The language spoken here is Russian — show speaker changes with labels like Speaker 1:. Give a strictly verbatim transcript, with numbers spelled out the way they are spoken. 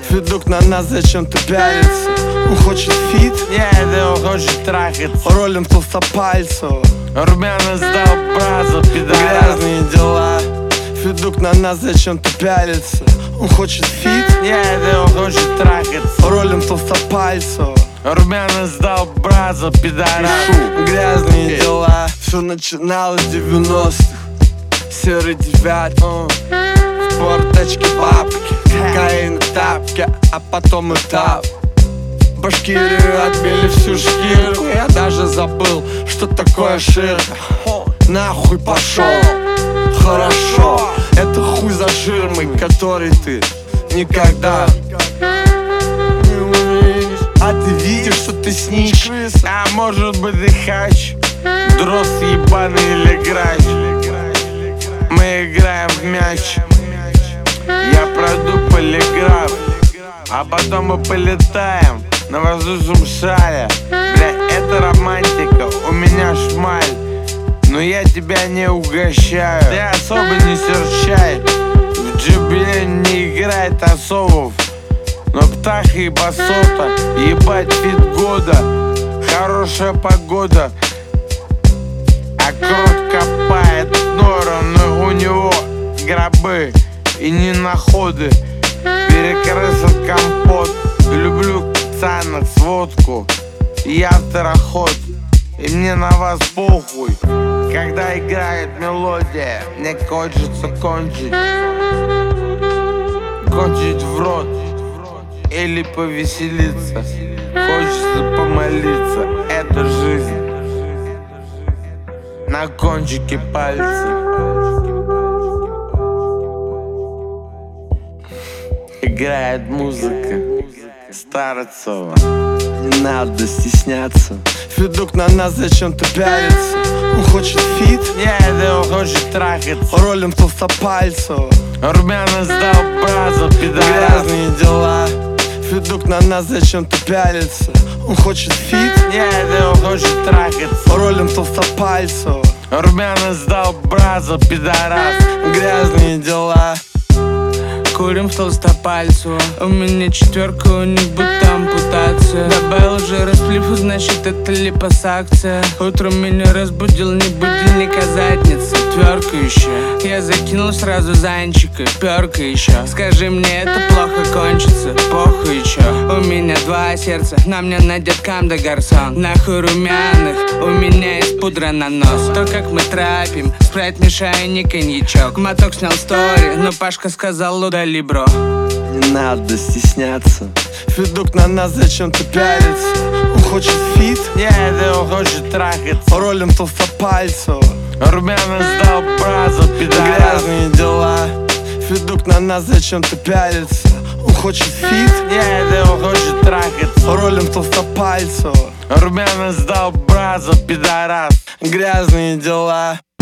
Speaker 1: Федук на нас зачем-то пялится. Он хочет фит?
Speaker 2: Нет, он хочет трахаться.
Speaker 1: Ролим толстопальцу.
Speaker 2: Румяна сдал бразу, пидорас.
Speaker 1: Грязные дела. Федук на нас зачем-то пялится. Он хочет фит?
Speaker 2: Нет, он хочет трахаться.
Speaker 1: Ролим толстопальцу.
Speaker 2: Румяна сдал бразу, пидорас.
Speaker 1: Пишу. Грязные дела. Все начиналось в девяностых. Серый девятый, в форточке бабки, каин тапки, а потом этап. Башкирию отбили всю шкирку. Я даже забыл, что такое ширка. Нахуй пошел. Хорошо, это хуй за жирмой, который ты никогда не увидишь. А ты видишь, что ты снич.
Speaker 2: А может быть ты хач, дрос ебаный или грач. Мы играем в мяч. Я пройду полиграф, а потом мы полетаем на воздушном шаре. Бля, это романтика, у меня шмаль, но я тебя не угощаю. Ты особо не серчай, в джибе не играет особов. Но птаха и басота, ебать фит года. Хорошая погода, а крот копает нору, но у него гробы и не находы. Перекрысан компот. Люблю цанок, сводку. Я второход, и мне на вас похуй. Когда играет мелодия, мне хочется кончить. Кончить в рот или повеселиться. Хочется помолиться, это жизнь. На кончике пальца играет музыка Старцева.
Speaker 1: Не надо стесняться. Федук на нас зачем-то пялится. Он хочет фит?
Speaker 2: Нет, он хочет трахаться.
Speaker 1: Ролим толстопальцу.
Speaker 2: Румяна сдал бразу, пидорас.
Speaker 1: Грязные дела. Федук на нас зачем-то пялится. Он хочет фит?
Speaker 2: Нет, он хочет трахаться.
Speaker 1: Ролим толстопальцу.
Speaker 2: Румяна сдал бразу, пидорас.
Speaker 1: Грязные дела.
Speaker 3: Курим в толстопальцу. У меня четверка, у них будто ампутация. Добавил уже расплив, значит это липосакция. Утром меня разбудил не будильник, а задница. Тверка еще. Я закинул сразу зайчика, перка еще. Скажи мне, это плохо кончится, похуй чё. У меня два сердца, на мне найдет камда гарсон. Нахуй румяных, у меня есть пудра на нос. То, как мы трапим, спрайт мешай, не коньячок. Моток снял стори, но Пашка сказал, удали, бро.
Speaker 1: Не надо стесняться. Федук на нас зачем-то пялится. Он хочет фит?
Speaker 2: Нет, он хочет трахаться.
Speaker 1: Ролим толстопальцу.
Speaker 2: Румяна сдал бразу, пидорас.
Speaker 1: Грязные дела. Федук на нас зачем-то пялится. Он хочет фит?
Speaker 2: Нет, он хочет трахаться.
Speaker 1: Ролим толстопальцу.
Speaker 2: Румяна сдал бразу, пидорас.
Speaker 1: Грязные дела.